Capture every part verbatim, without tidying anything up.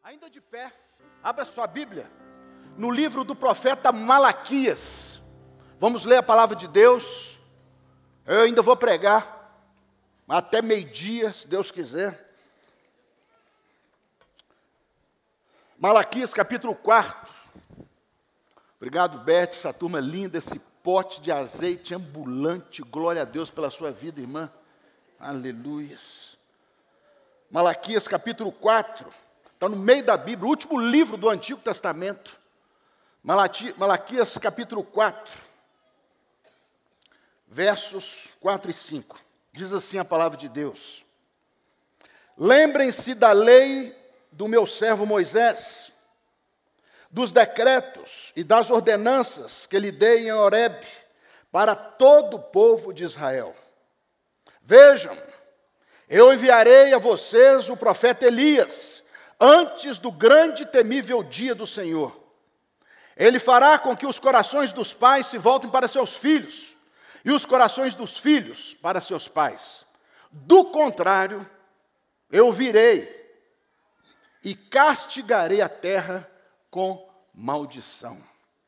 Ainda de pé, abra sua Bíblia, no livro do profeta Malaquias. Vamos ler a palavra de Deus. Eu ainda vou pregar até meio-dia, se Deus quiser. Malaquias capítulo quatro. Obrigado, Beth, essa turma linda, esse pote de azeite ambulante. Glória a Deus pela sua vida, irmã. Aleluia. Malaquias capítulo quatro. Está no meio da Bíblia, o último livro do Antigo Testamento. Malaquias capítulo quatro, versos quatro e cinco. Diz assim a palavra de Deus: Lembrem-se da lei do meu servo Moisés, dos decretos e das ordenanças que lhe dei em Horebe para todo o povo de Israel. Vejam, eu enviarei a vocês o profeta Elias, antes do grande e temível dia do Senhor. Ele fará com que os corações dos pais se voltem para seus filhos, e os corações dos filhos para seus pais. Do contrário, eu virei e castigarei a terra com maldição.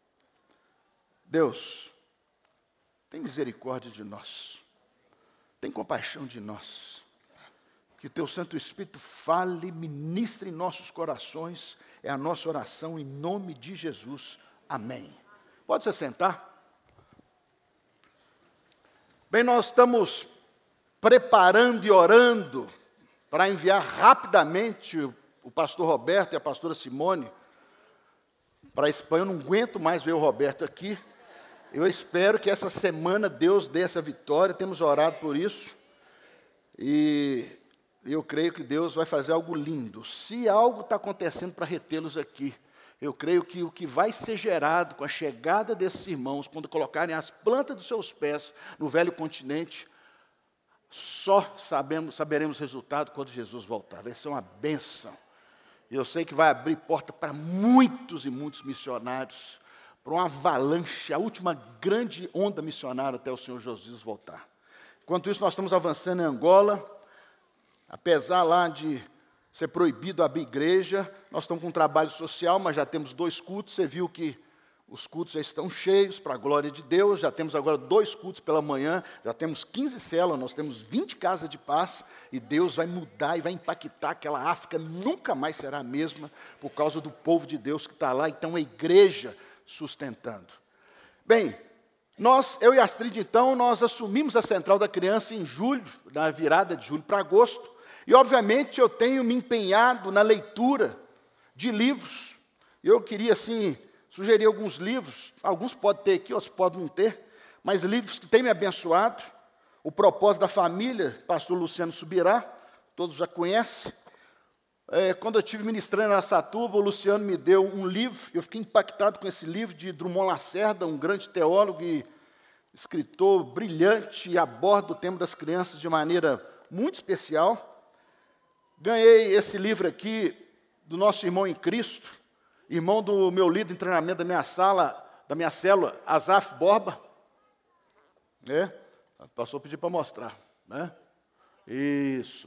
Deus, tem misericórdia de nós, tem compaixão de nós. Que o Teu Santo Espírito fale, ministre em nossos corações, é a nossa oração em nome de Jesus. Amém. Pode se sentar? Bem, nós estamos preparando e orando para enviar rapidamente o pastor Roberto e a pastora Simone para a Espanha. Eu não aguento mais ver o Roberto aqui. Eu espero que essa semana Deus dê essa vitória, temos orado por isso. E eu creio que Deus vai fazer algo lindo. Se algo está acontecendo para retê-los aqui, eu creio que o que vai ser gerado com a chegada desses irmãos, quando colocarem as plantas dos seus pés no velho continente, só sabemos, saberemos o resultado quando Jesus voltar. Vai ser uma bênção. E eu sei que vai abrir porta para muitos e muitos missionários, para uma avalanche, a última grande onda missionária até o Senhor Jesus voltar. Enquanto isso, nós estamos avançando em Angola. Apesar lá de ser proibido abrir igreja, nós estamos com um trabalho social, mas já temos dois cultos. Você viu que os cultos já estão cheios, para a glória de Deus. Já temos agora dois cultos pela manhã, já temos quinze células, nós temos vinte casas de paz, e Deus vai mudar e vai impactar aquela África, nunca mais será a mesma, por causa do povo de Deus que está lá, então a igreja sustentando. Bem, nós, eu e a Astrid, então, nós assumimos a Central da Criança em julho, na virada de julho para agosto. E, obviamente, eu tenho me empenhado na leitura de livros. Eu queria, assim, sugerir alguns livros. Alguns podem ter aqui, outros podem não ter. Mas livros que têm me abençoado. O Propósito da Família, pastor Luciano Subirá, todos já conhecem. É, quando eu estive ministrando em Araçatuba, o Luciano me deu um livro. Eu fiquei impactado com esse livro de Drummond Lacerda, um grande teólogo e escritor brilhante, e aborda o tema das crianças de maneira muito especial. Ganhei esse livro aqui do nosso irmão em Cristo, irmão do meu líder em treinamento da minha sala, da minha célula, Azaf Borba. É, passou a pedir para mostrar, né? Isso.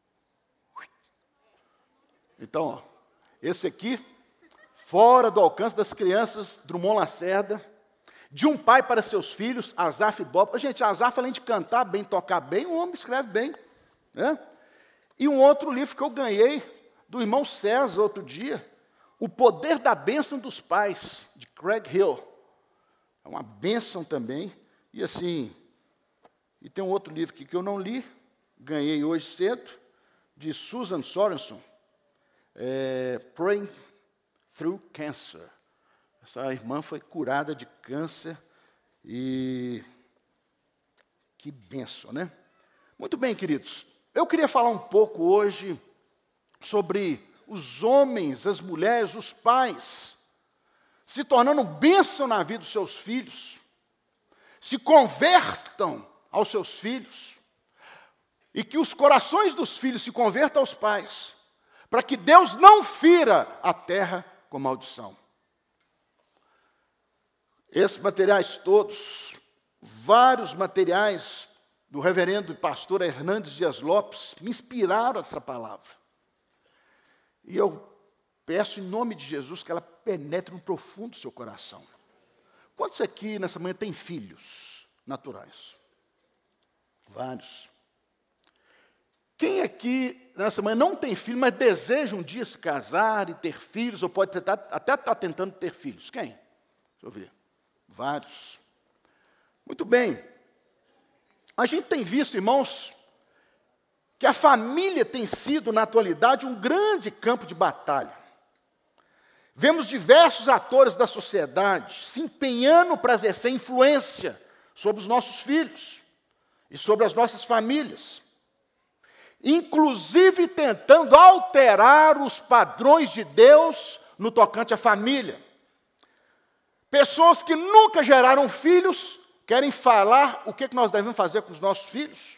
Então, ó, esse aqui, Fora do Alcance das Crianças, Drummond Lacerda, De um Pai para Seus Filhos, Azaf Borba. Gente, Azaf, além de cantar bem, tocar bem, o homem escreve bem, né? E um outro livro que eu ganhei do irmão César outro dia, O Poder da Bênção dos Pais, de Craig Hill. É uma bênção também. E assim, e tem um outro livro aqui que eu não li, ganhei hoje cedo, de Susan Sorensen, é, Praying Through Cancer. Essa irmã foi curada de câncer e que bênção, né? Muito bem, queridos. Eu queria falar um pouco hoje sobre os homens, as mulheres, os pais, se tornando bênção na vida dos seus filhos, se convertam aos seus filhos, e que os corações dos filhos se convertam aos pais, para que Deus não fira a terra com maldição. Esses materiais todos, vários materiais do reverendo e pastor Hernandes Dias Lopes, me inspiraram essa palavra. E eu peço em nome de Jesus que ela penetre no profundo do seu coração. Quantos aqui nessa manhã têm filhos naturais? Vários. Quem aqui nessa manhã não tem filho, mas deseja um dia se casar e ter filhos, ou pode tentar, até estar tentando ter filhos? Quem? Deixa eu ver. Vários. Muito bem. A gente tem visto, irmãos, que a família tem sido, na atualidade, um grande campo de batalha. Vemos diversos atores da sociedade se empenhando para exercer influência sobre os nossos filhos e sobre as nossas famílias, inclusive tentando alterar os padrões de Deus no tocante à família. Pessoas que nunca geraram filhos querem falar o que nós devemos fazer com os nossos filhos.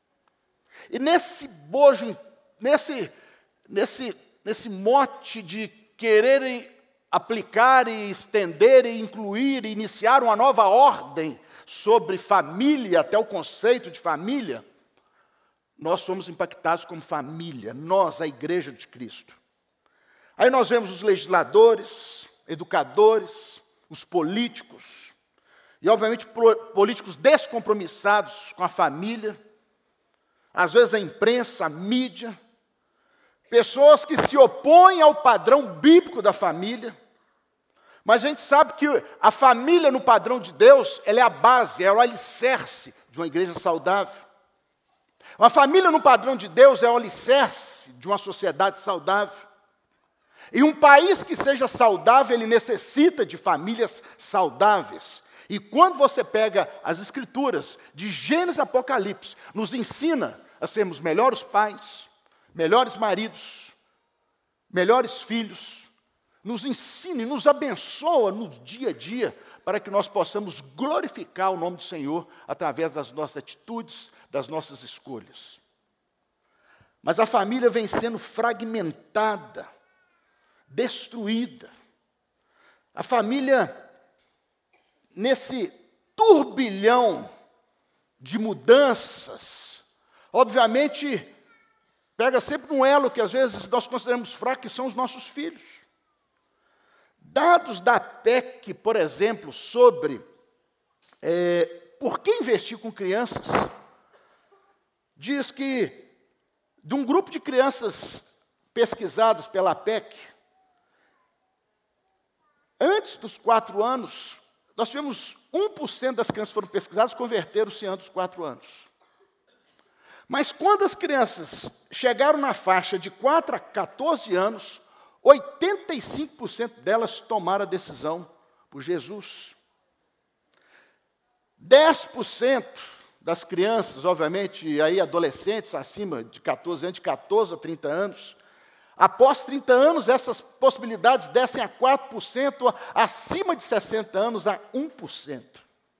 E nesse bojo, nesse, nesse, nesse mote de quererem aplicar e estender e incluir e iniciar uma nova ordem sobre família, até o conceito de família, nós somos impactados como família, nós, a Igreja de Cristo. Aí nós vemos os legisladores, educadores, os políticos, e obviamente políticos descompromissados com a família, às vezes a imprensa, a mídia, pessoas que se opõem ao padrão bíblico da família, mas a gente sabe que a família no padrão de Deus, ela é a base, é o alicerce de uma igreja saudável. Uma família no padrão de Deus é o alicerce de uma sociedade saudável. E um país que seja saudável, ele necessita de famílias saudáveis. E quando você pega as escrituras de Gênesis e Apocalipse, nos ensina a sermos melhores pais, melhores maridos, melhores filhos, nos ensina e nos abençoa no dia a dia para que nós possamos glorificar o nome do Senhor através das nossas atitudes, das nossas escolhas. Mas a família vem sendo fragmentada, destruída. A família, nesse turbilhão de mudanças, obviamente, pega sempre um elo que às vezes nós consideramos fraco, que são os nossos filhos. Dados da P E C, por exemplo, sobre é, por que investir com crianças, diz que de um grupo de crianças pesquisadas pela P E C, antes dos quatro anos, nós tivemos um por cento das crianças que foram pesquisadas converteram-se antes dos quatro anos. Mas quando as crianças chegaram na faixa de quatro a quatorze anos, oitenta e cinco por cento delas tomaram a decisão por Jesus. dez por cento das crianças, obviamente, aí adolescentes acima de catorze anos, de catorze a trinta anos, após trinta anos, essas possibilidades descem a quatro por cento, acima de sessenta anos a um por cento.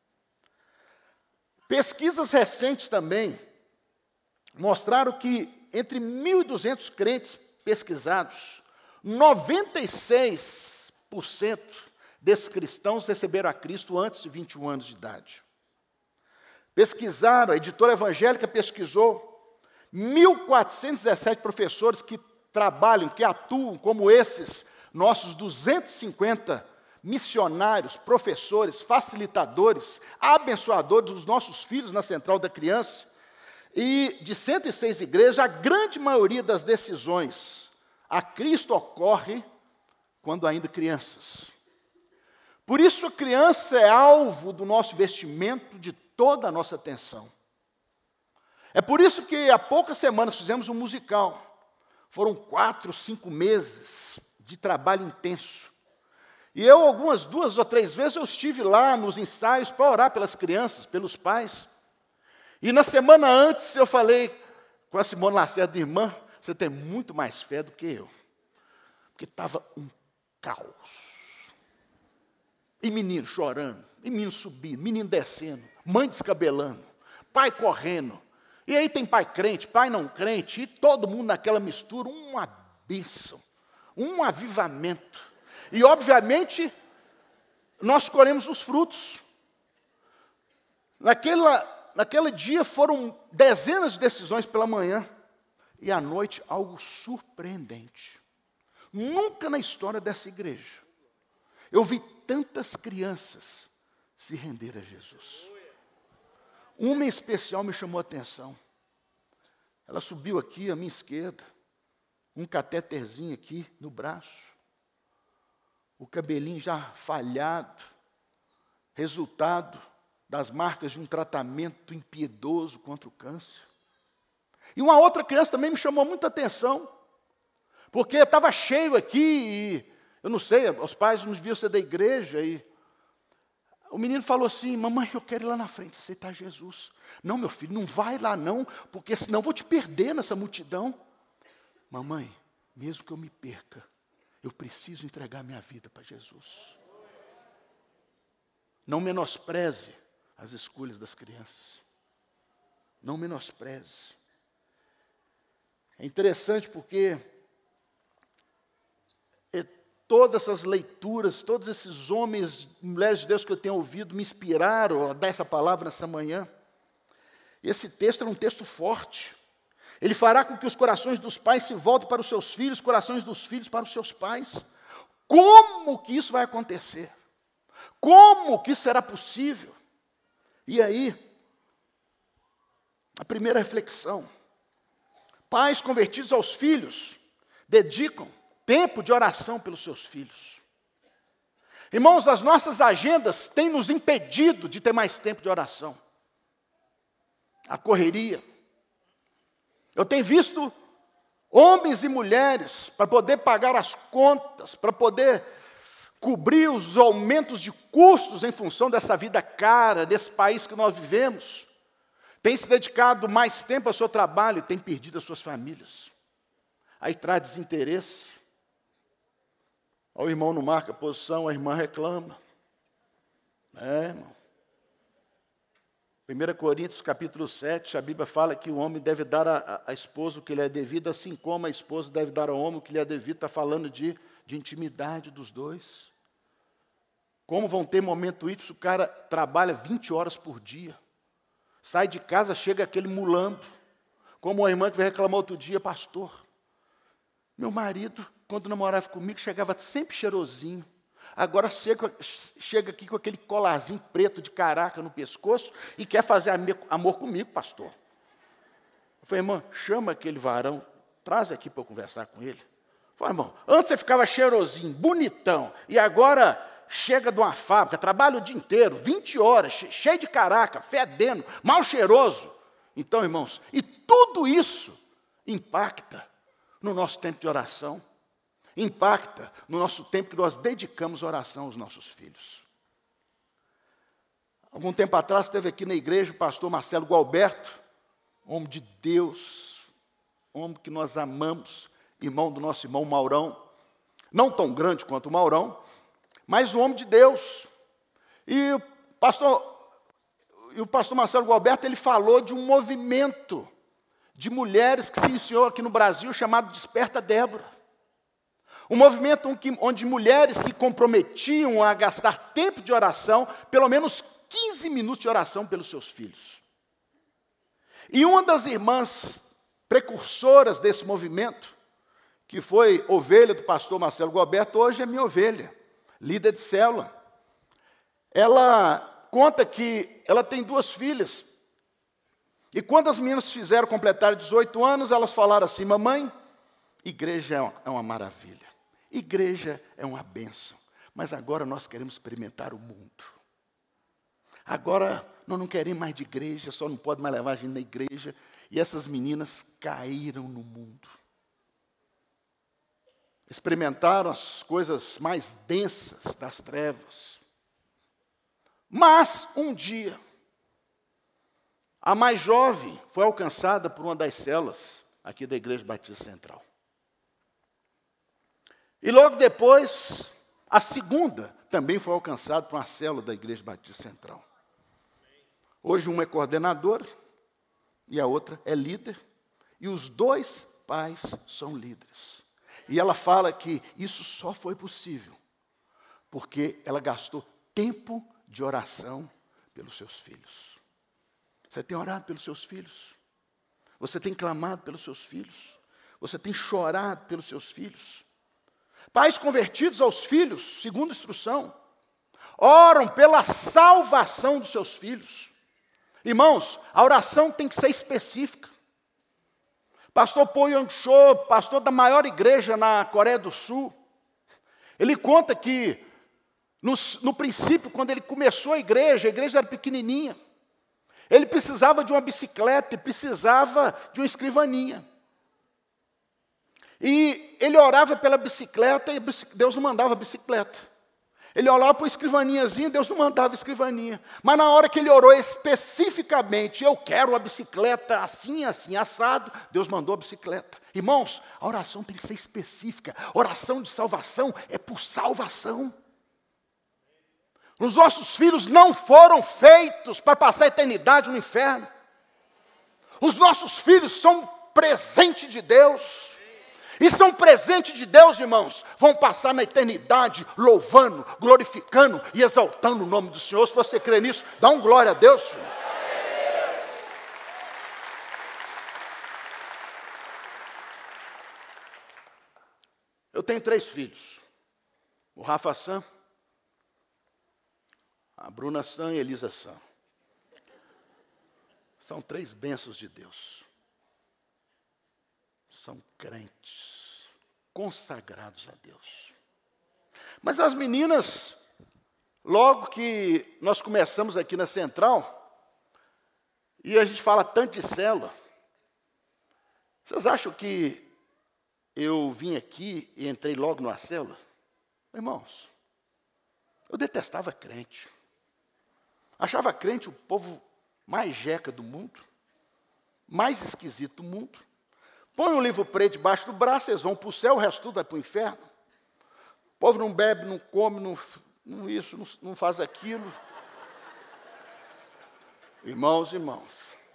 Pesquisas recentes também mostraram que entre mil e duzentos crentes pesquisados, noventa e seis por cento desses cristãos receberam a Cristo antes de vinte e um anos de idade. Pesquisaram, a editora evangélica pesquisou mil quatrocentos e dezessete professores que trabalham, que atuam como esses nossos duzentos e cinquenta missionários, professores, facilitadores, abençoadores dos nossos filhos na Central da Criança. E de cento e seis igrejas, a grande maioria das decisões a Cristo ocorre quando ainda crianças. Por isso a criança é alvo do nosso investimento, de toda a nossa atenção. É por isso que há poucas semanas fizemos um musical. Foram quatro, cinco meses de trabalho intenso. E eu, algumas duas ou três vezes, eu estive lá nos ensaios para orar pelas crianças, pelos pais. E na semana antes eu falei com a Simone Lacerda, irmã, você tem muito mais fé do que eu. Porque estava um caos. E menino chorando, e menino subindo, menino descendo, mãe descabelando, pai correndo. E aí tem pai crente, pai não crente, e todo mundo naquela mistura, uma bênção, um avivamento. E, obviamente, nós colhemos os frutos. Naquela, naquele dia foram dezenas de decisões pela manhã, e à noite algo surpreendente. Nunca na história dessa igreja eu vi tantas crianças se render a Jesus. Uma em especial me chamou a atenção. Ela subiu aqui à minha esquerda, um catéterzinho aqui no braço, o cabelinho já falhado, resultado das marcas de um tratamento impiedoso contra o câncer. E uma outra criança também me chamou muita atenção, porque estava cheio aqui, e eu não sei, os pais não deviam ser da igreja, e o menino falou assim: mamãe, eu quero ir lá na frente aceitar Jesus. Não, meu filho, não vai lá não, porque senão eu vou te perder nessa multidão. Mamãe, mesmo que eu me perca, eu preciso entregar minha vida para Jesus. Não menospreze as escolhas das crianças. Não menospreze. É interessante porque é, todas essas leituras, todos esses homens e mulheres de Deus que eu tenho ouvido me inspiraram a dar essa palavra nessa manhã. Esse texto é um texto forte. Ele fará com que os corações dos pais se voltem para os seus filhos, os corações dos filhos para os seus pais. Como que isso vai acontecer? Como que isso será possível? E aí, a primeira reflexão. Pais convertidos aos filhos dedicam tempo de oração pelos seus filhos. Irmãos, as nossas agendas têm nos impedido de ter mais tempo de oração. A correria. Eu tenho visto homens e mulheres, para poder pagar as contas, para poder cobrir os aumentos de custos em função dessa vida cara, desse país que nós vivemos, tem se dedicado mais tempo ao seu trabalho e tem perdido as suas famílias. Aí traz desinteresse. O irmão não marca posição, a irmã reclama. É, irmão. primeira Coríntios, capítulo sete, a Bíblia fala que o homem deve dar à, à esposa o que lhe é devido, assim como a esposa deve dar ao homem o que lhe é devido. Está falando de, de intimidade dos dois. Como vão ter momento isso? O cara trabalha vinte horas por dia. Sai de casa, chega aquele mulambo. Como a irmã que veio reclamar outro dia: pastor, meu marido, quando namorava comigo, chegava sempre cheirosinho. Agora chega, chega aqui com aquele colarzinho preto de caraca no pescoço e quer fazer amor comigo, pastor. Eu falei: irmão, chama aquele varão, traz aqui para eu conversar com ele. Eu falei: irmão, antes você ficava cheirosinho, bonitão, e agora chega de uma fábrica, trabalha o dia inteiro, vinte horas, cheio de caraca, fedendo, mal cheiroso. Então, irmãos, e tudo isso impacta no nosso tempo de oração, impacta no nosso tempo que nós dedicamos à oração aos nossos filhos. Algum tempo atrás, esteve aqui na igreja o pastor Marcelo Gualberto, homem de Deus, homem que nós amamos, irmão do nosso irmão Maurão, não tão grande quanto o Maurão, mas um homem de Deus. E o pastor, e o pastor Marcelo Gualberto, ele falou de um movimento de mulheres que se iniciou aqui no Brasil, chamado Desperta Débora. Um movimento onde mulheres se comprometiam a gastar tempo de oração, pelo menos quinze minutos de oração pelos seus filhos. E uma das irmãs precursoras desse movimento, que foi ovelha do pastor Marcelo Gualberto, hoje é minha ovelha, líder de célula. Ela conta que ela tem duas filhas. E quando as meninas fizeram completar dezoito anos, elas falaram assim: mamãe, igreja é uma, é uma maravilha. Igreja é uma bênção. Mas agora nós queremos experimentar o mundo. Agora nós não queremos mais de igreja, só não pode mais levar a gente na igreja. E essas meninas caíram no mundo. Experimentaram as coisas mais densas das trevas. Mas, um dia, a mais jovem foi alcançada por uma das células aqui da Igreja Batista Central. E logo depois, a segunda também foi alcançada por uma célula da Igreja Batista Central. Hoje uma é coordenadora e a outra é líder. E os dois pais são líderes. E ela fala que isso só foi possível porque ela gastou tempo de oração pelos seus filhos. Você tem orado pelos seus filhos? Você tem clamado pelos seus filhos? Você tem chorado pelos seus filhos? Pais convertidos aos filhos, segundo instrução, oram pela salvação dos seus filhos. Irmãos, a oração tem que ser específica. Pastor Paul Yong-cho, pastor da maior igreja na Coreia do Sul, ele conta que, no, no princípio, quando ele começou a igreja, a igreja era pequenininha. Ele precisava de uma bicicleta e precisava de uma escrivaninha. E ele orava pela bicicleta e Deus não mandava bicicleta. Ele olhava para o escrivaninhazinho, Deus não mandava escrivaninha. Mas na hora que ele orou especificamente, eu quero a bicicleta assim, assim, assado, Deus mandou a bicicleta. Irmãos, a oração tem que ser específica. Oração de salvação é por salvação. Os nossos filhos não foram feitos para passar a eternidade no inferno. Os nossos filhos são presente de Deus. E são presente de Deus, irmãos, vão passar na eternidade louvando, glorificando e exaltando o nome do Senhor. Se você crê nisso, dá um glória a Deus, filho. Eu tenho três filhos, o Rafa Sam, a Bruna Sam e a Elisa Sam. São três bênçãos de Deus. São crentes, consagrados a Deus. Mas as meninas, logo que nós começamos aqui na Central, e a gente fala tanto de célula, vocês acham que eu vim aqui e entrei logo numa célula? Irmãos, eu detestava crente. Achava crente o povo mais jeca do mundo, mais esquisito do mundo. Põe um livro preto debaixo do braço, eles vão para o céu, o resto tudo vai para o inferno. O povo não bebe, não come, não, não isso, não, não faz aquilo. Irmãos, irmãos.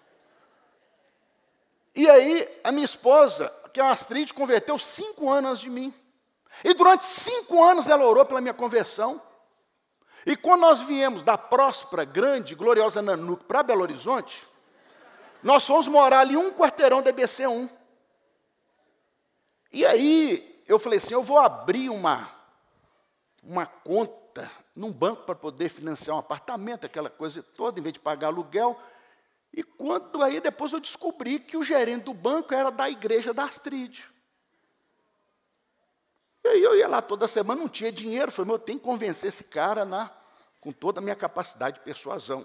E aí, a minha esposa, que é uma Astrid, converteu cinco anos antes de mim. E durante cinco anos ela orou pela minha conversão. E quando nós viemos da próspera, grande, gloriosa Nanuque para Belo Horizonte, nós fomos morar ali um quarteirão da E B C um. E aí, eu falei assim, eu vou abrir uma, uma conta num banco para poder financiar um apartamento, aquela coisa toda, em vez de pagar aluguel. E quando aí, depois eu descobri que o gerente do banco era da igreja da Astrid. E aí eu ia lá toda semana, não tinha dinheiro, falei, meu, eu tenho que convencer esse cara na, com toda a minha capacidade de persuasão.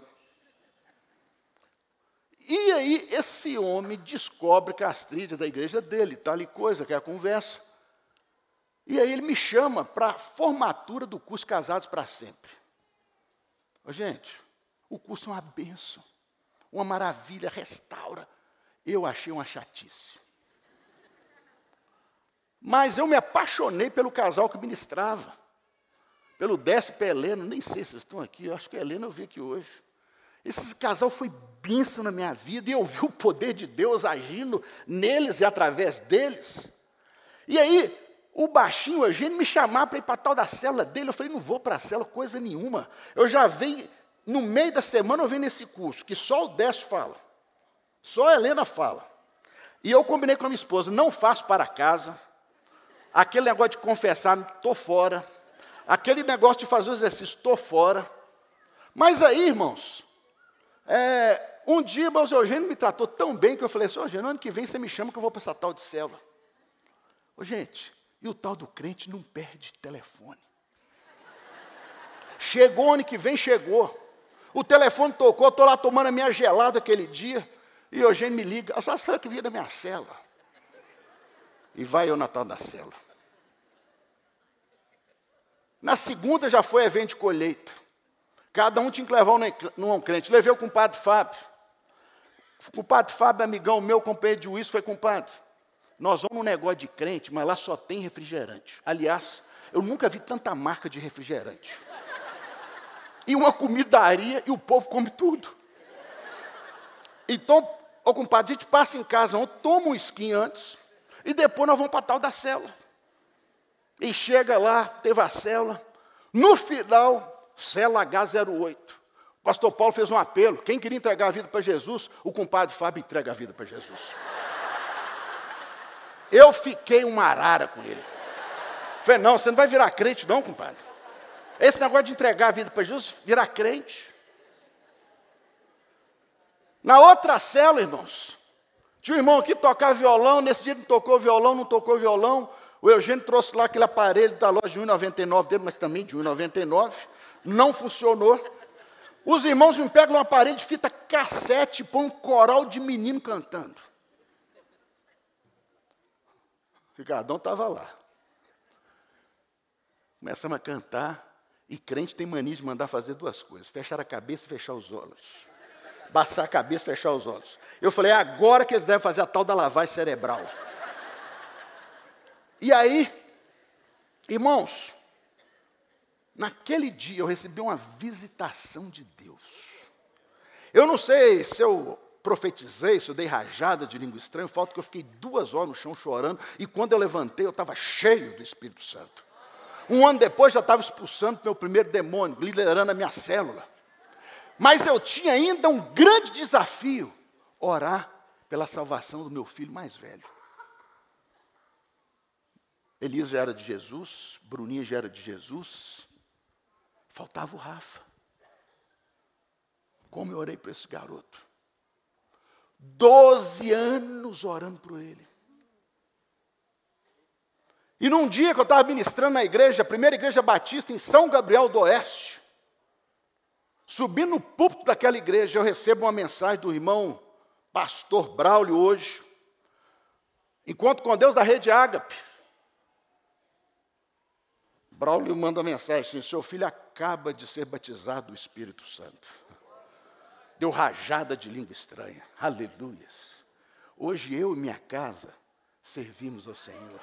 E aí, esse homem descobre que a Astrid é da igreja dele, tal e coisa, que é a conversa. E aí ele me chama para a formatura do curso Casados para Sempre. Ô, gente, o curso é uma bênção, uma maravilha, restaura. Eu achei uma chatice. Mas eu me apaixonei pelo casal que ministrava. Pelo Décio e pela Helena, nem sei se vocês estão aqui, eu acho que a Helena eu vi aqui hoje. Esse casal foi bênção na minha vida, e eu vi o poder de Deus agindo neles e através deles. E aí, o baixinho, o Eugênio, me chamar para ir para a tal da célula dele. Eu falei, não vou para a célula, coisa nenhuma. Eu já venho, no meio da semana, eu venho nesse curso, que só o Décio fala, só a Helena fala. E eu combinei com a minha esposa, não faço para casa, aquele negócio de confessar, estou fora, aquele negócio de fazer o exercício, estou fora. Mas aí, irmãos, É, um dia, meu Eugênio me tratou tão bem que eu falei assim, Eugênio, ano que vem você me chama que eu vou para essa tal de célula. Ô, gente, e o tal do crente não perde telefone. Chegou, ano que vem chegou. O telefone tocou, estou lá tomando a minha gelada aquele dia, e o Eugênio me liga, a senhora que vinha da minha célula. E vai eu na tal da célula. Na segunda já foi evento de colheita. Cada um tinha que levar um crente. Levei o compadre Fábio. O compadre Fábio, amigão meu, companheiro de uísque, foi compadre. Nós vamos num negócio de crente, mas lá só tem refrigerante. Aliás, eu nunca vi tanta marca de refrigerante. E uma comidaria, e o povo come tudo. Então, ô compadre, a gente passa em casa, toma um skin antes, e depois nós vamos para a tal da célula. E chega lá, teve a célula. No final, célula H zero oito. O pastor Paulo fez um apelo. Quem queria entregar a vida para Jesus, o compadre Fábio entrega a vida para Jesus. Eu fiquei uma arara com ele. Falei, não, você não vai virar crente não, compadre. Esse negócio de entregar a vida para Jesus, virar crente. Na outra cela, irmãos, tinha um irmão aqui que tocava violão, nesse dia não tocou violão, não tocou violão. O Eugênio trouxe lá aquele aparelho da loja de um real e noventa e nove dele, mas também de um real e noventa e nove. Não funcionou. Os irmãos me pegam um aparelho de fita cassete e põem um coral de menino cantando. O Ricardão estava lá. Começamos a cantar, e crente tem mania de mandar fazer duas coisas: fechar a cabeça e fechar os olhos. Baçar a cabeça e fechar os olhos. Eu falei, é agora que eles devem fazer a tal da lavagem cerebral. E aí, irmãos, naquele dia eu recebi uma visitação de Deus. Eu não sei se eu profetizei, se eu dei rajada de língua estranha, falta que eu fiquei duas horas no chão chorando, e quando eu levantei eu estava cheio do Espírito Santo. Um ano depois já estava expulsando meu primeiro demônio, liderando a minha célula. Mas eu tinha ainda um grande desafio: orar pela salvação do meu filho mais velho. Elias já era de Jesus, Bruninha já era de Jesus, faltava o Rafa. Como eu orei para esse garoto? Doze anos orando por ele. E num dia que eu estava ministrando na igreja, a primeira igreja batista em São Gabriel do Oeste, subindo no púlpito daquela igreja, eu recebo uma mensagem do irmão pastor Braulio hoje, Encontro com Deus da Rede Ágape. Braulio manda uma mensagem assim: seu filho acaba de ser batizado do Espírito Santo. Deu rajada de língua estranha. Aleluias. Hoje eu e minha casa servimos ao Senhor.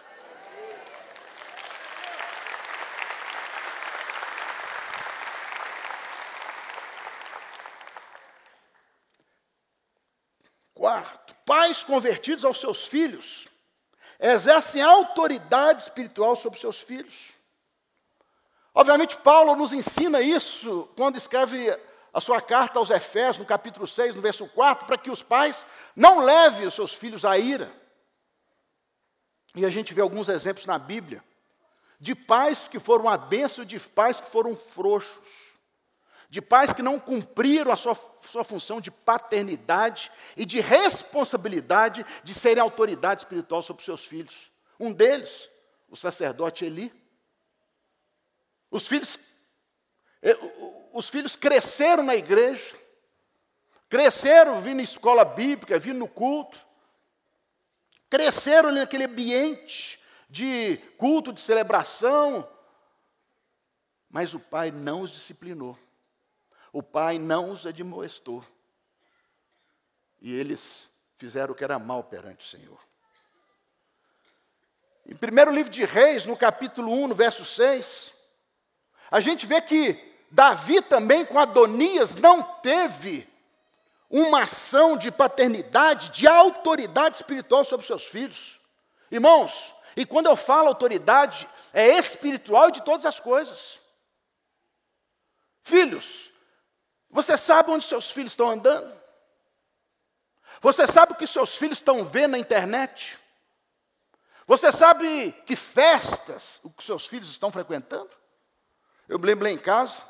Quarto, pais convertidos aos seus filhos exercem autoridade espiritual sobre seus filhos. Obviamente, Paulo nos ensina isso quando escreve a sua carta aos Efésios, no capítulo seis, no verso quatro, para que os pais não levem os seus filhos à ira. E a gente vê alguns exemplos na Bíblia de pais que foram a bênção, de pais que foram frouxos, de pais que não cumpriram a sua, sua função de paternidade e de responsabilidade de serem autoridade espiritual sobre seus filhos. Um deles, o sacerdote Eli. Os filhos, os filhos cresceram na igreja, cresceram vindo na escola bíblica, vindo no culto, cresceram naquele ambiente de culto, de celebração, mas o pai não os disciplinou. O pai não os admoestou. E eles fizeram o que era mal perante o Senhor. Em primeiro livro de Reis, no capítulo um, no verso seis, a gente vê que Davi também, com Adonias, não teve uma ação de paternidade, de autoridade espiritual sobre seus filhos. Irmãos, e quando eu falo autoridade, é espiritual e de todas as coisas. Filhos, você sabe onde seus filhos estão andando? Você sabe o que seus filhos estão vendo na internet? Você sabe que festas os seus filhos estão frequentando? Eu me lembro lá em casa,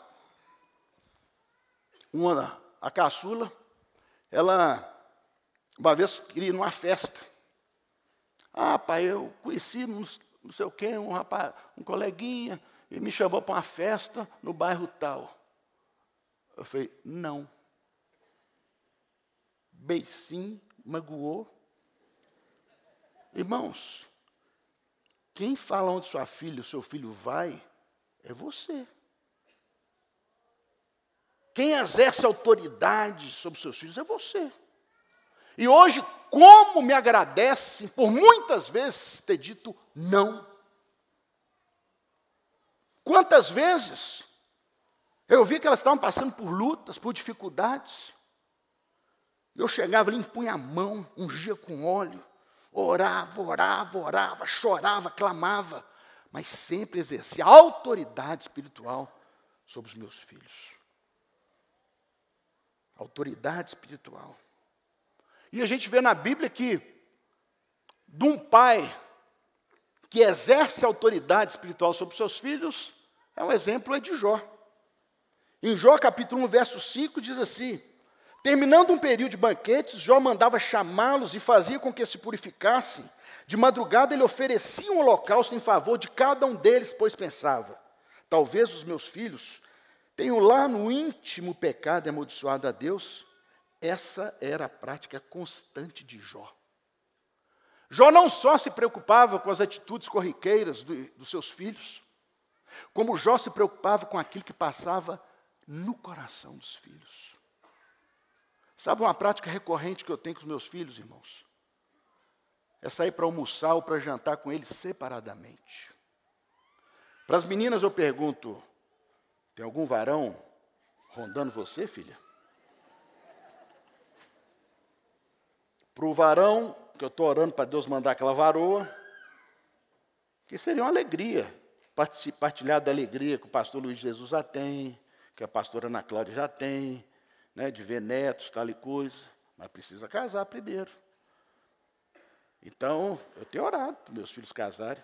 uma, a caçula, ela uma vez queria ir numa festa. Ah, pai, eu conheci não, não sei o quê, um rapaz, um coleguinha, e me chamou para uma festa no bairro tal. Eu falei, não. Beicinho, magoou. Irmãos, quem fala onde sua filha, o seu filho vai, é você. Quem exerce autoridade sobre seus filhos é você. E hoje, como me agradecem por muitas vezes ter dito não. Quantas vezes eu vi que elas estavam passando por lutas, por dificuldades. Eu chegava ali, impunha a mão, ungia com óleo, orava, orava, orava, chorava, clamava, mas sempre exercia autoridade espiritual sobre os meus filhos. Autoridade espiritual. E a gente vê na Bíblia que de um pai que exerce autoridade espiritual sobre seus filhos, é um exemplo é de Jó. Em Jó capítulo um, verso cinco, diz assim: terminando um período de banquetes, Jó mandava chamá-los e fazia com que se purificassem. De madrugada ele oferecia um holocausto em favor de cada um deles, pois pensava: talvez os meus filhos tenham lá no íntimo pecado e amaldiçoado a Deus. Essa era a prática constante de Jó. Jó não só se preocupava com as atitudes corriqueiras do, dos seus filhos, como Jó se preocupava com aquilo que passava no coração dos filhos. Sabe uma prática recorrente que eu tenho com os meus filhos, irmãos? É sair para almoçar ou para jantar com eles separadamente. Para as meninas eu pergunto: tem algum varão rondando você, filha? Para o varão, que eu estou orando para Deus mandar aquela varoa, que seria uma alegria, partilhar da alegria que o pastor Luiz Jesus já tem, que a pastora Ana Cláudia já tem, né, de ver netos, tal e coisa, mas precisa casar primeiro. Então, eu tenho orado para meus filhos casarem.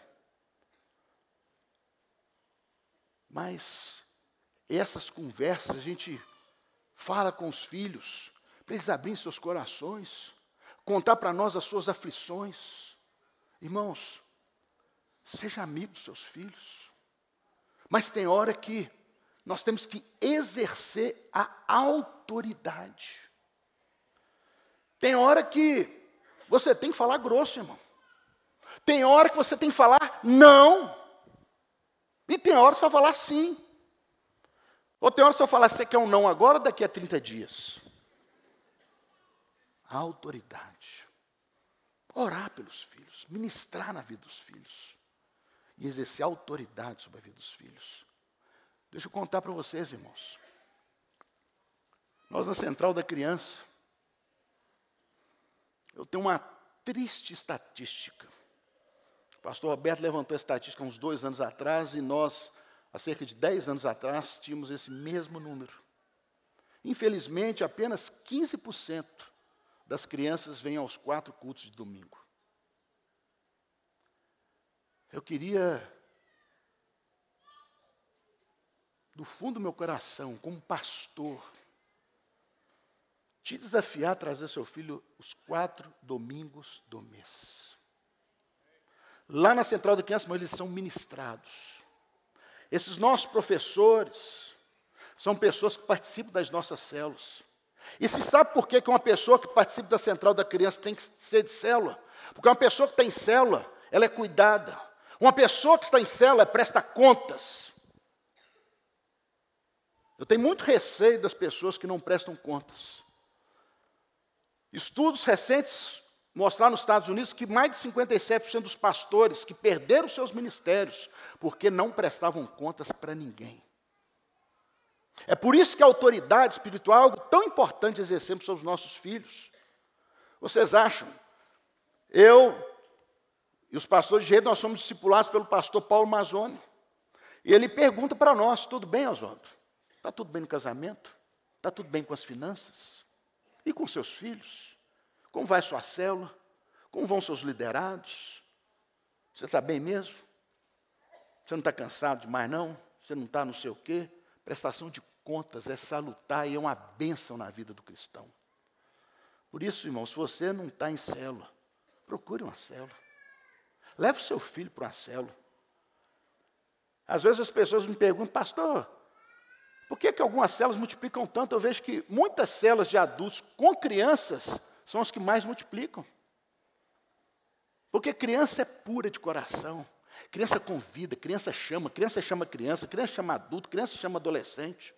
Mas essas conversas, a gente fala com os filhos, para eles abrirem seus corações, contar para nós as suas aflições. Irmãos, seja amigo dos seus filhos. Mas tem hora que nós temos que exercer a autoridade. Tem hora que você tem que falar grosso, irmão. Tem hora que você tem que falar não. E tem hora que você vai falar sim. Ou tem hora que você vai falar: você quer um não agora ou daqui a trinta dias? A autoridade. Orar pelos filhos, ministrar na vida dos filhos. E exercer autoridade sobre a vida dos filhos. Deixa eu contar para vocês, irmãos. Nós, na Central da Criança, eu tenho uma triste estatística. O pastor Roberto levantou a estatística há uns dois anos atrás, e nós, há cerca de dez anos atrás, tínhamos esse mesmo número. Infelizmente, apenas quinze por cento das crianças vêm aos quatro cultos de domingo. Eu queria, do fundo do meu coração, como pastor, te desafiar a trazer seu filho os quatro domingos do mês. Lá na Central da Criança, eles são ministrados. Esses nossos professores são pessoas que participam das nossas células. E se sabe por que uma pessoa que participa da Central da Criança tem que ser de célula? Porque uma pessoa que está em célula, ela é cuidada. Uma pessoa que está em célula presta contas. Eu tenho muito receio das pessoas que não prestam contas. Estudos recentes mostraram nos Estados Unidos que mais de cinquenta e sete por cento dos pastores que perderam seus ministérios porque não prestavam contas para ninguém. É por isso que a autoridade espiritual é algo tão importante exercermos sobre os nossos filhos. Vocês acham? Eu e os pastores de rede, nós somos discipulados pelo pastor Paulo Mazzoni. E ele pergunta para nós: tudo bem, Oswaldo? Está tudo bem no casamento? Está tudo bem com as finanças? E com seus filhos? Como vai a sua célula? Como vão seus liderados? Você está bem mesmo? Você não está cansado demais, não? Você não está não sei o quê? Prestação de contas é salutar e é uma bênção na vida do cristão. Por isso, irmão, se você não está em célula, procure uma célula. Leve o seu filho para uma célula. Às vezes as pessoas me perguntam: pastor, por que que algumas células multiplicam tanto? Eu vejo que muitas células de adultos com crianças são as que mais multiplicam. Porque criança é pura de coração. Criança convida, criança chama, criança chama criança, criança chama adulto, criança chama adolescente.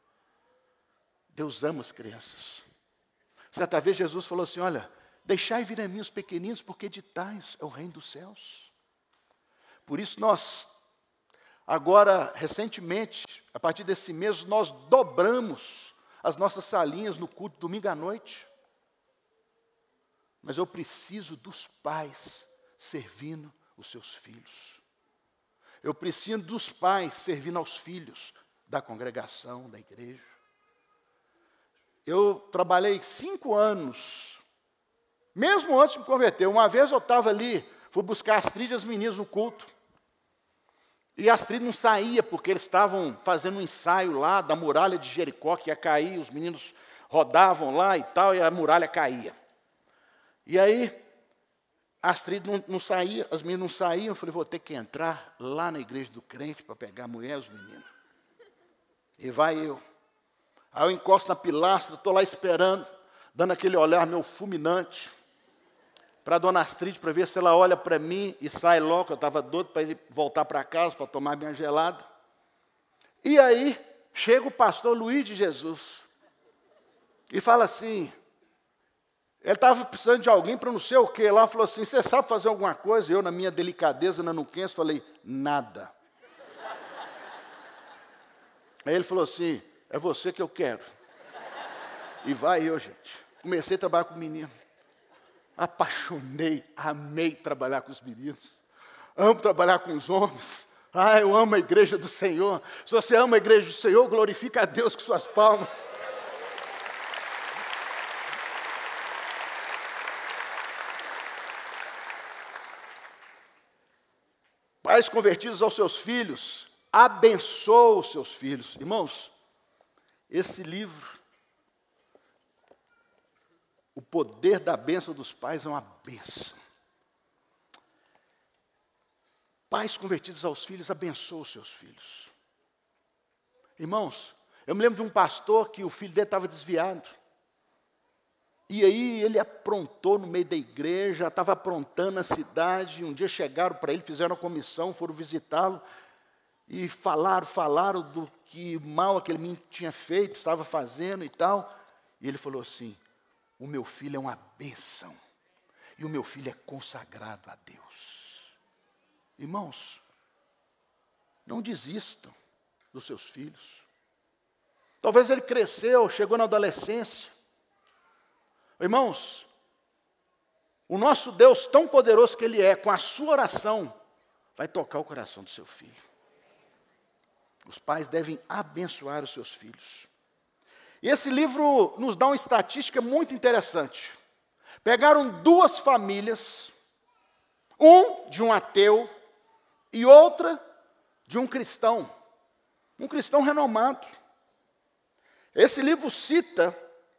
Deus ama as crianças. Certa vez Jesus falou assim: olha, deixai vir a mim os pequeninos, porque de tais é o reino dos céus. Por isso nós, agora, recentemente, a partir desse mês, nós dobramos as nossas salinhas no culto domingo à noite. Mas eu preciso dos pais servindo os seus filhos. Eu preciso dos pais servindo aos filhos da congregação, da igreja. Eu trabalhei cinco anos, mesmo antes de me converter. Uma vez eu estava ali fui buscar a Astrid e as meninas no culto. E a Astrid não saía, porque eles estavam fazendo um ensaio lá da muralha de Jericó, que ia cair, os meninos rodavam lá e tal, e a muralha caía. E aí, a Astrid não, não saía, as meninas não saíam, eu falei, vou ter que entrar lá na igreja do crente para pegar a mulher e os meninos. E vai eu. Aí eu encosto na pilastra, estou lá esperando, dando aquele olhar meu fulminante, para a dona Astrid, para ver se ela olha para mim e sai logo. Eu estava doido para ele voltar para casa, para tomar minha gelada. E aí, chega o pastor Luiz de Jesus e fala assim, ele estava precisando de alguém para não sei o quê. Lá falou assim, você sabe fazer alguma coisa? Eu, na minha delicadeza, na nuquense, falei, nada. Aí ele falou assim, é você que eu quero. E vai eu, gente. Comecei a trabalhar com o menino. Apaixonei, amei trabalhar com os meninos. Amo trabalhar com os homens. Ah, eu amo a igreja do Senhor. Se você ama a igreja do Senhor, glorifica a Deus com suas palmas. Pais convertidos aos seus filhos, abençoa os seus filhos. Irmãos, esse livro, o poder da bênção dos pais é uma bênção. Pais convertidos aos filhos, abençoa os seus filhos. Irmãos, eu me lembro de um pastor que o filho dele estava desviado. E aí ele aprontou no meio da igreja, estava aprontando na cidade. Um dia chegaram para ele, fizeram uma comissão, foram visitá-lo. E falaram, falaram do que mal aquele menino tinha feito, estava fazendo e tal. E ele falou assim, o meu filho é uma bênção. E o meu filho é consagrado a Deus. Irmãos, não desistam dos seus filhos. Talvez ele cresceu, chegou na adolescência. Irmãos, o nosso Deus, tão poderoso que Ele é, com a sua oração, vai tocar o coração do seu filho. Os pais devem abençoar os seus filhos. E esse livro nos dá uma estatística muito interessante. Pegaram duas famílias, um de um ateu e outra de um cristão, um cristão renomado. Esse livro cita,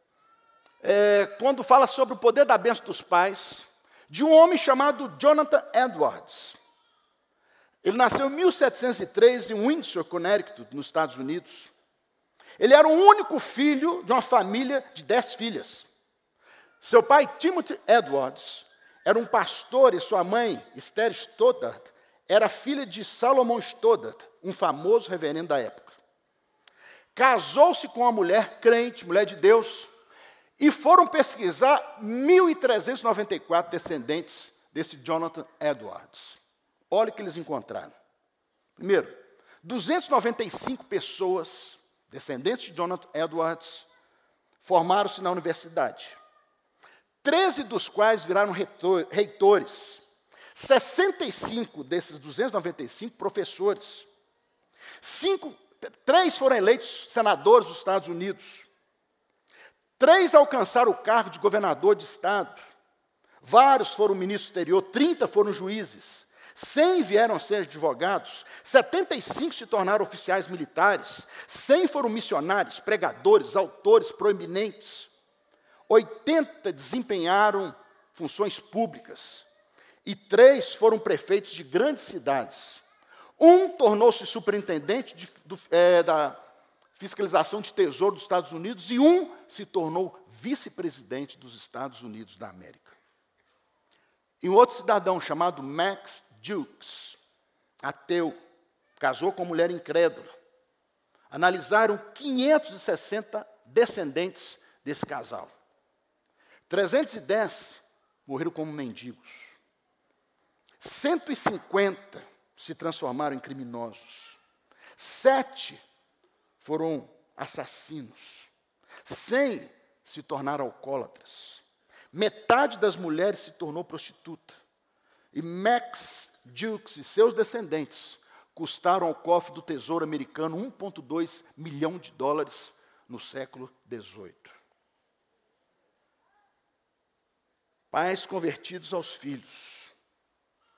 é, quando fala sobre o poder da bênção dos pais, de um homem chamado Jonathan Edwards. Ele nasceu em mil setecentos e três em Windsor, Connecticut, nos Estados Unidos. Ele era o único filho de uma família de dez filhas. Seu pai, Timothy Edwards, era um pastor e sua mãe, Esther Stoddard, era filha de Salomon Stoddard, um famoso reverendo da época. Casou-se com uma mulher crente, mulher de Deus, e foram pesquisar mil trezentos e noventa e quatro descendentes desse Jonathan Edwards. Olha o que eles encontraram. Primeiro, duzentas e noventa e cinco pessoas, descendentes de Jonathan Edwards, formaram-se na universidade. treze dos quais viraram reitor, reitores. sessenta e cinco desses duzentos e noventa e cinco professores. Cinco, três foram eleitos senadores dos Estados Unidos. Três alcançaram o cargo de governador de estado. Vários foram ministros do exterior, trinta foram juízes. cem vieram a ser advogados, setenta e cinco se tornaram oficiais militares, cem foram missionários, pregadores, autores proeminentes, oitenta desempenharam funções públicas e três foram prefeitos de grandes cidades. Um tornou-se superintendente de, do, é, da fiscalização de tesouro dos Estados Unidos e um se tornou vice-presidente dos Estados Unidos da América. E um outro cidadão chamado Max Jukes, ateu, casou com uma mulher incrédula. Analisaram quinhentos e sessenta descendentes desse casal. trezentos e dez morreram como mendigos. cento e cinquenta se transformaram em criminosos. Sete foram assassinos. cem se tornaram alcoólatras. Metade das mulheres se tornou prostituta. E Max Jukes e seus descendentes custaram ao cofre do Tesouro americano um vírgula dois milhão de dólares no século dezoito. Pais convertidos aos filhos.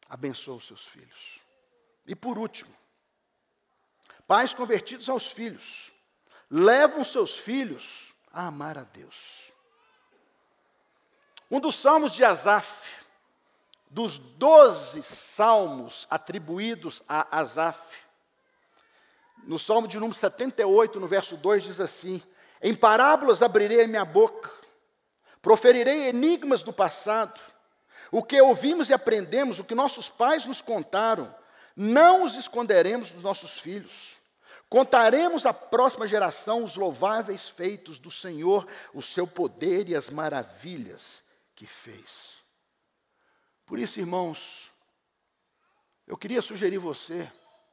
abençoa os seus filhos. E por último, pais convertidos aos filhos, levam seus filhos a amar a Deus. Um dos salmos de Asaf, dos doze salmos atribuídos a Asaf, no salmo de número setenta e oito, no verso dois, diz assim: em parábolas abrirei a minha boca, proferirei enigmas do passado, o que ouvimos e aprendemos, o que nossos pais nos contaram, não os esconderemos dos nossos filhos. Contaremos à próxima geração os louváveis feitos do Senhor, o seu poder e as maravilhas que fez. Por isso, irmãos, eu queria sugerir você,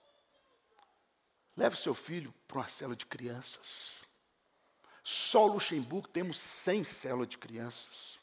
leve seu filho para uma célula de crianças. Só Luxemburgo temos cem células de crianças.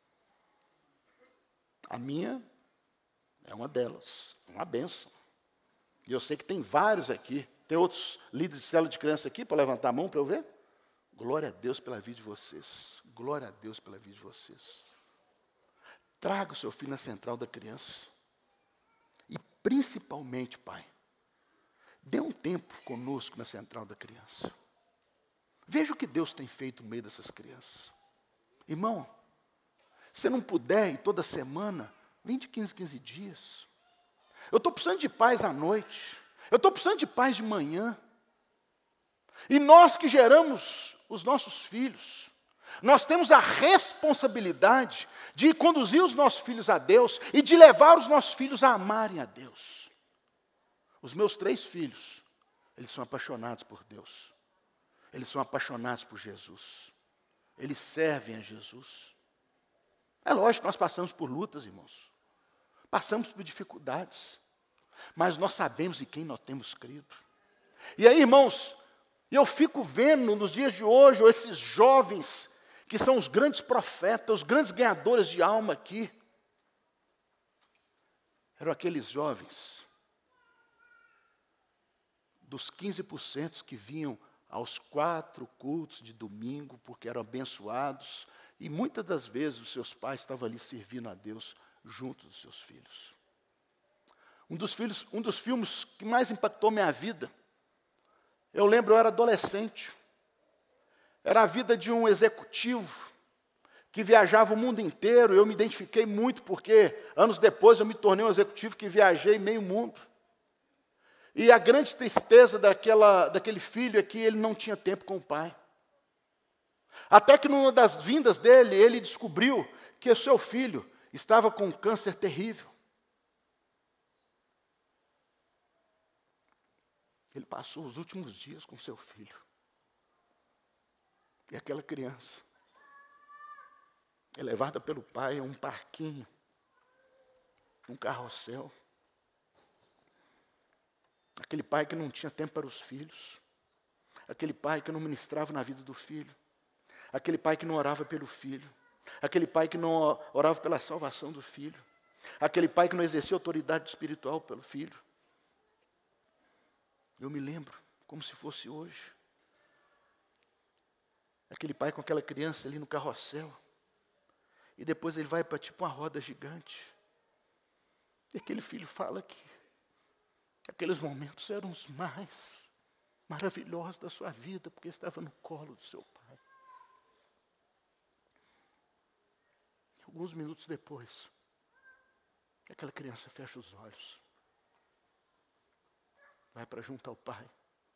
A minha é uma delas, uma bênção. E eu sei que tem vários aqui. Tem outros líderes de célula de criança aqui para levantar a mão para eu ver? Glória a Deus pela vida de vocês. Glória a Deus pela vida de vocês. Traga o seu filho na central da criança. E principalmente, pai, dê um tempo conosco na central da criança. Veja o que Deus tem feito no meio dessas crianças. Irmão, se não puder ir toda semana, vem de quinze, quinze dias. Eu estou precisando de paz à noite. Eu estou precisando de paz de manhã. E nós que geramos os nossos filhos, nós temos a responsabilidade de conduzir os nossos filhos a Deus e de levar os nossos filhos a amarem a Deus. Os meus três filhos, eles são apaixonados por Deus. Eles são apaixonados por Jesus. Eles servem a Jesus. É lógico que nós passamos por lutas, irmãos. Passamos por dificuldades. Mas nós sabemos em quem nós temos crido. E aí, irmãos, eu fico vendo nos dias de hoje esses jovens que são os grandes profetas, os grandes ganhadores de alma aqui. Eram aqueles jovens dos quinze por cento que vinham aos quatro cultos de domingo, porque eram abençoados, e muitas das vezes os seus pais estavam ali servindo a Deus junto dos seus filhos. Um dos, filhos, um dos filmes que mais impactou minha vida, eu lembro, eu era adolescente, era a vida de um executivo que viajava o mundo inteiro. Eu me identifiquei muito porque anos depois eu me tornei um executivo que viajei meio mundo. E a grande tristeza daquela, daquele filho é que ele não tinha tempo com o pai. Até que numa das vindas dele, ele descobriu que o seu filho estava com um câncer terrível. Ele passou os últimos dias com seu filho. E aquela criança é levada pelo pai a um parquinho, um carrossel. Aquele pai que não tinha tempo para os filhos. Aquele pai que não ministrava na vida do filho. Aquele pai que não orava pelo filho. Aquele pai que não orava pela salvação do filho. Aquele pai que não exercia autoridade espiritual pelo filho. Eu me lembro, como se fosse hoje. Aquele pai com aquela criança ali no carrossel. E depois ele vai para tipo uma roda gigante. E aquele filho fala que aqueles momentos eram os mais maravilhosos da sua vida, porque estava no colo do seu pai. Alguns minutos depois, aquela criança fecha os olhos. Vai para junto ao pai.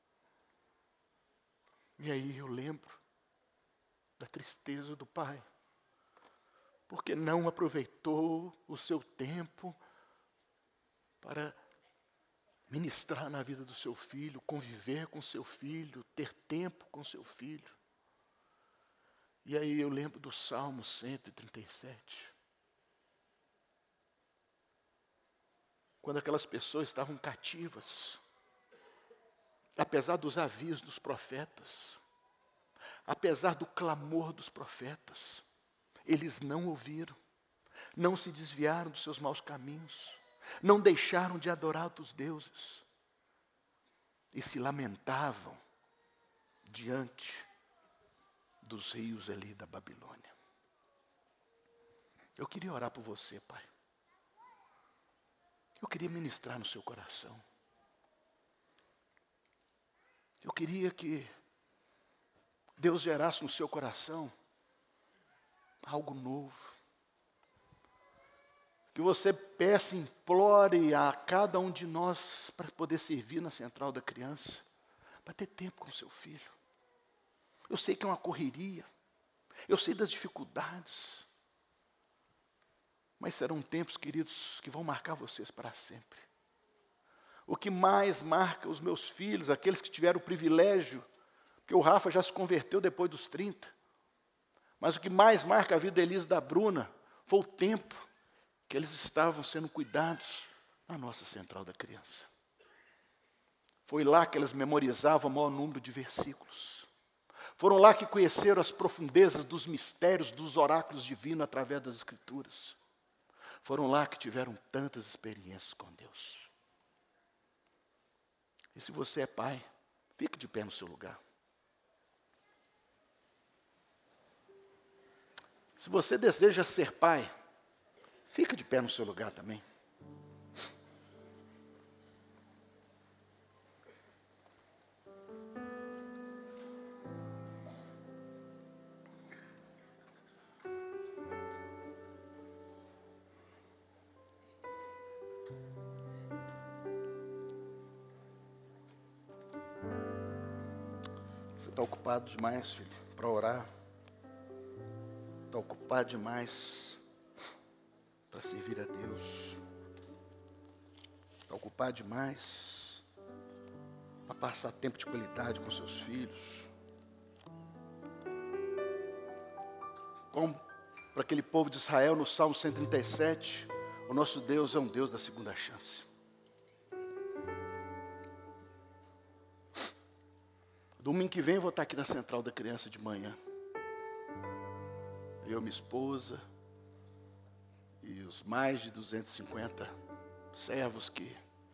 E aí eu lembro da tristeza do pai, porque não aproveitou o seu tempo para ministrar na vida do seu filho, conviver com seu filho, ter tempo com seu filho. E aí eu lembro do Salmo cento e trinta e sete. Quando aquelas pessoas estavam cativas, apesar dos avisos dos profetas, apesar do clamor dos profetas, eles não ouviram, não se desviaram dos seus maus caminhos, não deixaram de adorar outros deuses e se lamentavam diante dos rios ali da Babilônia. Eu queria orar por você, pai. Eu queria ministrar no seu coração. Eu queria que Deus gerasse no seu coração algo novo. Que você peça, implore a cada um de nós para poder servir na central da criança, para ter tempo com seu filho. Eu sei que é uma correria, eu sei das dificuldades, mas serão tempos, queridos, que vão marcar vocês para sempre. O que mais marca os meus filhos, aqueles que tiveram o privilégio, porque o Rafa já se converteu depois dos trinta, mas o que mais marca a vida da Elisa e da Bruna foi o tempo que eles estavam sendo cuidados na nossa central da criança. Foi lá que eles memorizavam o maior número de versículos. Foram lá que conheceram as profundezas dos mistérios, dos oráculos divinos através das Escrituras. Foram lá que tiveram tantas experiências com Deus. E se você é pai, fique de pé no seu lugar. Se você deseja ser pai, fica de pé no seu lugar também. Você está ocupado demais, filho, para orar. Está ocupado demais para servir a Deus. Está ocupado demais para passar tempo de qualidade com seus filhos. Como para aquele povo de Israel no Salmo cento e trinta e sete, o nosso Deus é um Deus da segunda chance. Domingo que vem eu vou estar aqui na Central da Criança de manhã. Eu, minha esposa e os mais de duzentos e cinquenta servos que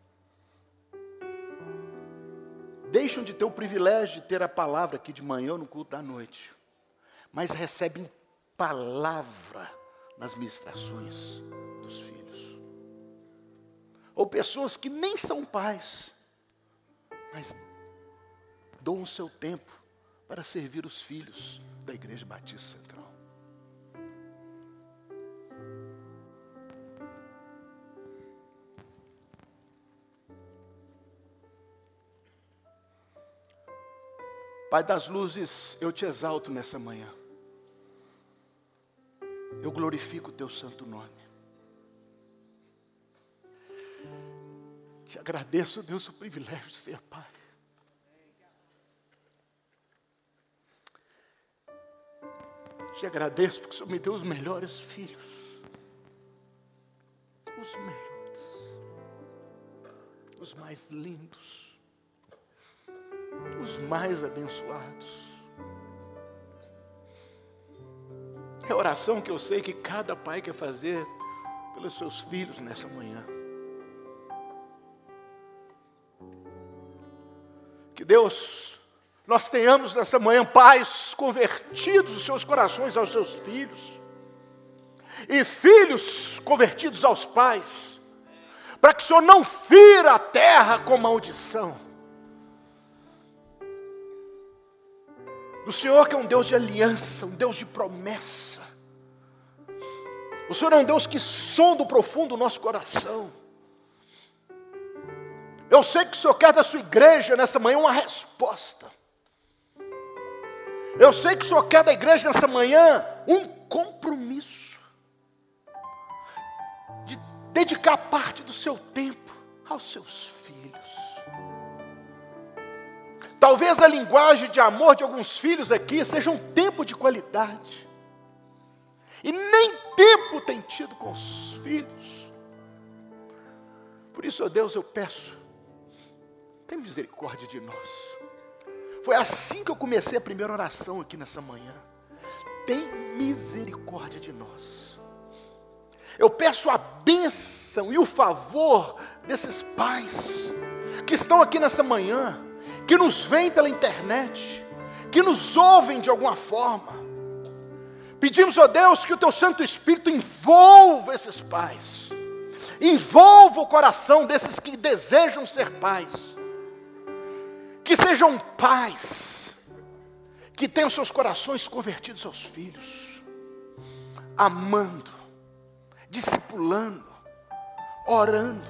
deixam de ter o privilégio de ter a palavra aqui de manhã ou no culto da noite, mas recebem palavra nas ministrações dos filhos. Ou pessoas que nem são pais, mas doam o seu tempo para servir os filhos da Igreja Batista Central. Pai das luzes, eu te exalto nessa manhã. Eu glorifico o teu santo nome. Te agradeço, Deus, o privilégio de ser pai. Te agradeço porque o Senhor me deu os melhores filhos. Os melhores. Os mais lindos. Os mais abençoados. É a oração que eu sei que cada pai quer fazer pelos seus filhos nessa manhã. Que Deus, nós tenhamos nessa manhã pais convertidos os seus corações aos seus filhos. E filhos convertidos aos pais. Para que o Senhor não fira a terra com maldição. O Senhor que é um Deus de aliança, um Deus de promessa. O Senhor é um Deus que sonda o profundo do nosso coração. Eu sei que o Senhor quer da sua igreja nessa manhã uma resposta. Eu sei que o Senhor quer da igreja nessa manhã um compromisso. De dedicar parte do seu tempo aos seus filhos. Talvez a linguagem de amor de alguns filhos aqui seja um tempo de qualidade. E nem tempo tem tido com os filhos. Por isso, ó Deus, eu peço, tem misericórdia de nós. Foi assim que eu comecei a primeira oração aqui nessa manhã. Tem misericórdia de nós. Eu peço a bênção e o favor desses pais que estão aqui nessa manhã, que nos veem pela internet, que nos ouvem de alguma forma. Pedimos, ó Deus, que o teu Santo Espírito envolva esses pais, envolva o coração desses que desejam ser pais. Que sejam pais, que tenham seus corações convertidos aos filhos, amando, discipulando, orando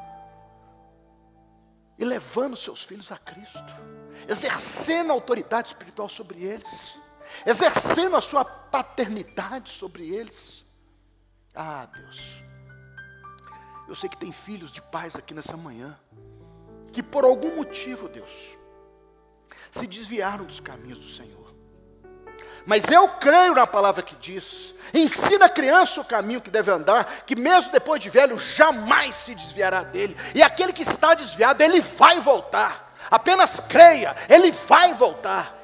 e levando seus filhos a Cristo, exercendo a autoridade espiritual sobre eles, exercendo a sua paternidade sobre eles. Ah, Deus, eu sei que tem filhos de pais aqui nessa manhã, que por algum motivo, Deus, se desviaram dos caminhos do Senhor. Mas eu creio na palavra que diz, ensina a criança o caminho que deve andar, que mesmo depois de velho, jamais se desviará dele. E aquele que está desviado, ele vai voltar. Apenas creia, ele vai voltar.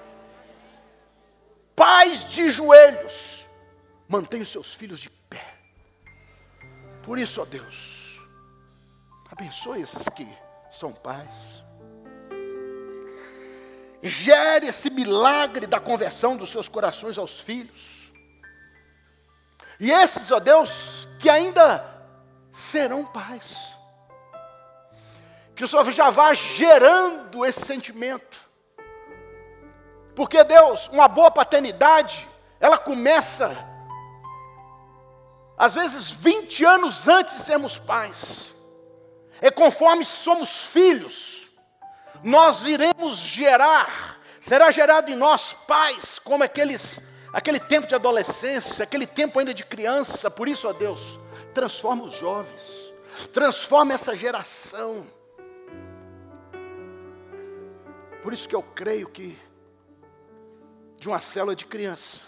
Pais de joelhos, mantenham seus filhos de pé. Por isso, ó Deus, abençoe esses que são pais. Gere esse milagre da conversão dos seus corações aos filhos. E esses, ó Deus, que ainda serão pais. Que o Senhor já vá gerando esse sentimento. Porque, Deus, uma boa paternidade, ela começa, às vezes, vinte anos antes de sermos pais. E conforme somos filhos, nós iremos gerar, será gerado em nós pais, como aqueles, aquele tempo de adolescência, aquele tempo ainda de criança. Por isso, ó Deus, transforma os jovens, transforma essa geração. Por isso que eu creio que de uma célula de criança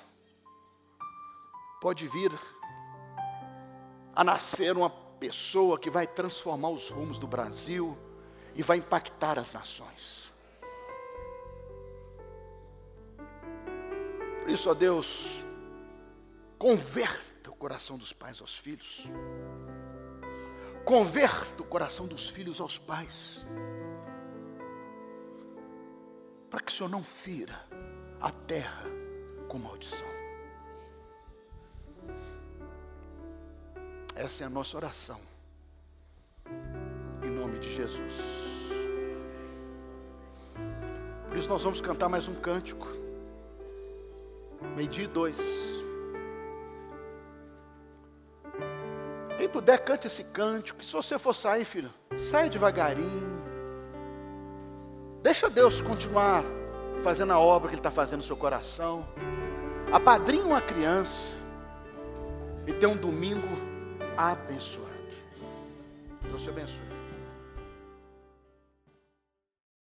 pode vir a nascer uma pessoa que vai transformar os rumos do Brasil e vai impactar as nações. Por isso, ó Deus, converta o coração dos pais aos filhos. Converta o coração dos filhos aos pais. Para que o Senhor não fira a terra com maldição. Essa é a nossa oração. Em nome de Jesus. Por isso nós vamos cantar mais um cântico. Meio-dia e dois. Quem puder, cante esse cântico. Se você for sair, filho, saia devagarinho. Deixa Deus continuar fazendo a obra que Ele está fazendo no seu coração. Apadrinhe uma criança e tenha um domingo abençoado. Deus te abençoe.